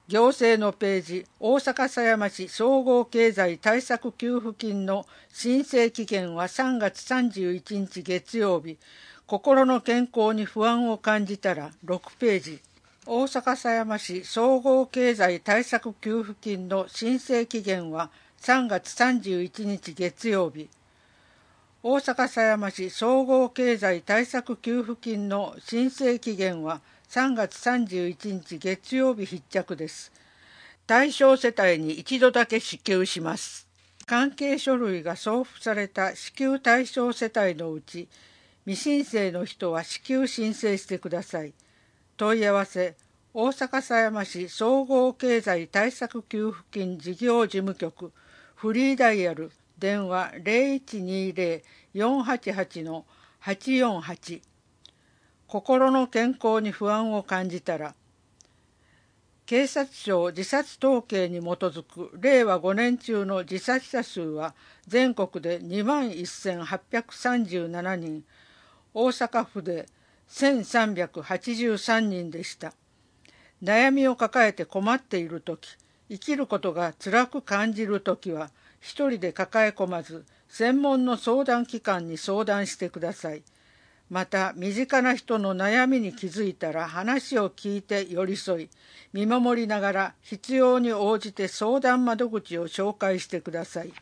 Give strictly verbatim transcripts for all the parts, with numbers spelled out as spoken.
行政のページ、大阪狭山市総合経済対策給付金の申請期限はさんがつさんじゅういちにち月曜日。心の健康に不安を感じたらろくページ。大阪狭山市総合経済対策給付金の申請期限はさんがつさんじゅういちにち月曜日。大阪狭山市総合経済対策給付金の申請期限はさんがつさんじゅういちにち月曜日必着です。対象世帯に一度だけ支給します。関係書類が送付された支給対象世帯のうち、未申請の人は支給申請してください。問い合わせ、大阪狭山市総合経済対策給付金事業事務局、フリーダイヤル、電話 ゼロいちにゼロ よんはちはち はちよんはち。心の健康に不安を感じたら、警察庁自殺統計に基づくれいわごねん中の自殺者数は全国でにまんせんはっぴゃくさんじゅうななにん、大阪府でせんさんびゃくはちじゅうさんにんでした。悩みを抱えて困っているとき、生きることが辛く感じるときは、一人で抱え込まず、専門の相談機関に相談してください。また、身近な人の悩みに気づいたら話を聞いて寄り添い、見守りながら必要に応じて相談窓口を紹介してください。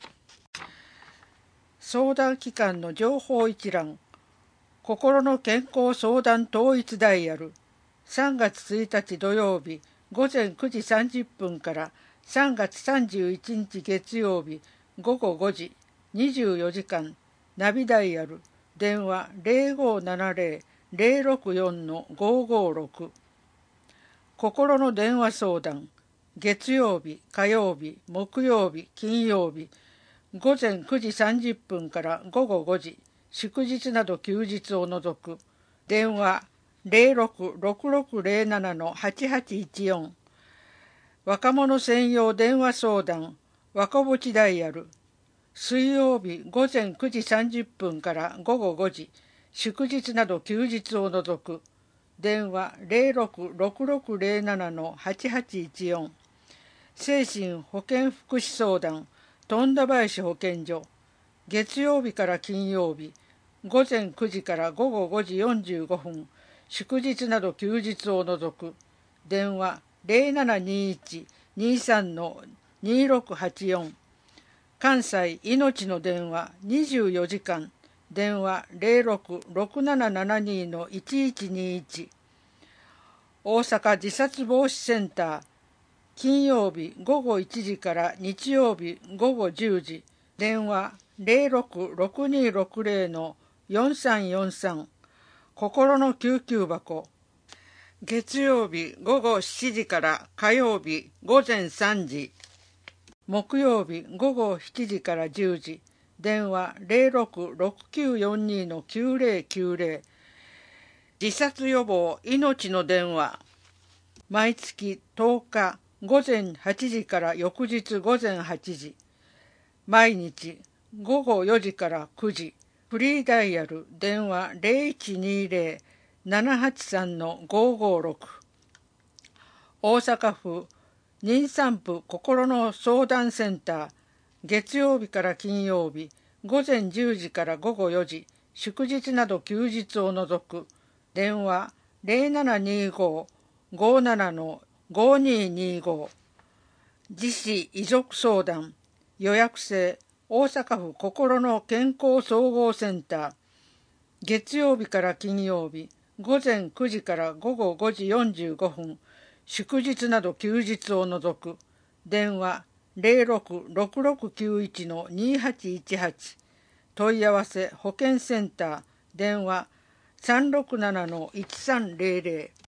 相談機関の情報一覧、心の健康相談統一ダイヤル、さんがつついたち土曜日ごぜんくじさんじゅっぷんからさんがつさんじゅういちにち月曜日ごごごじ、にじゅうよじかん、ナビダイヤル、電話 ゼロごななゼロ ゼロろくよん ごごろく。心の電話相談、月曜日、火曜日、木曜日、金曜日、ごぜんくじさんじゅっぷんからごごごじ、祝日など休日を除く、電話 ゼロろく ろくろくゼロなな はちはちいちよん。若者専用電話相談、若ぼちダイヤル、水曜日ごぜんくじさんじゅっぷんからごごごじ、祝日など休日を除く、電話 ゼロろく ろくろくゼロなな はちはちいちよん。精神保健福祉相談、富田林保健所、月曜日から金曜日、ごぜんくじからごごごじよんじゅうごふん、祝日など休日を除く、電話 ゼロななにいち にさん にろくはちよん。関西いのちの電話にじゅうよじかん、電話 ゼロろく ろくななななに いちいちにいち。大阪自殺防止センター、金曜日ごごいちじから日曜日ごごじゅうじ、電話 ゼロろく ろくにろくゼロ よんさんよんさん。心の救急箱、月曜日ごごしちじから火曜日ごぜんさんじ、木曜日ごごしちじからじゅうじ、電話 ゼロろく ろくきゅうよんに きゅうぜろきゅうぜろ。自殺予防いのちの電話、毎月とおかごぜんはちじから翌日ごぜんはちじ、毎日ごごよじからくじ、フリーダイヤル、電話 ゼロいちにゼロ ななはちさん ごごろく。大阪府妊産婦心の相談センター、月曜日から金曜日ごぜんじゅうじからごごよじ、祝日など休日を除く、電話 ゼロななにご ごなな ごににご。自死遺族相談、予約制、大阪府心の健康総合センター、月曜日から金曜日ごぜんくじからごごごじよんじゅうごふん、祝日など休日を除く、電話 ゼロろく ろくろくきゅういち にはちいちはち。問い合わせ保健センター、電話 さんろくなな いちさんゼロゼロ。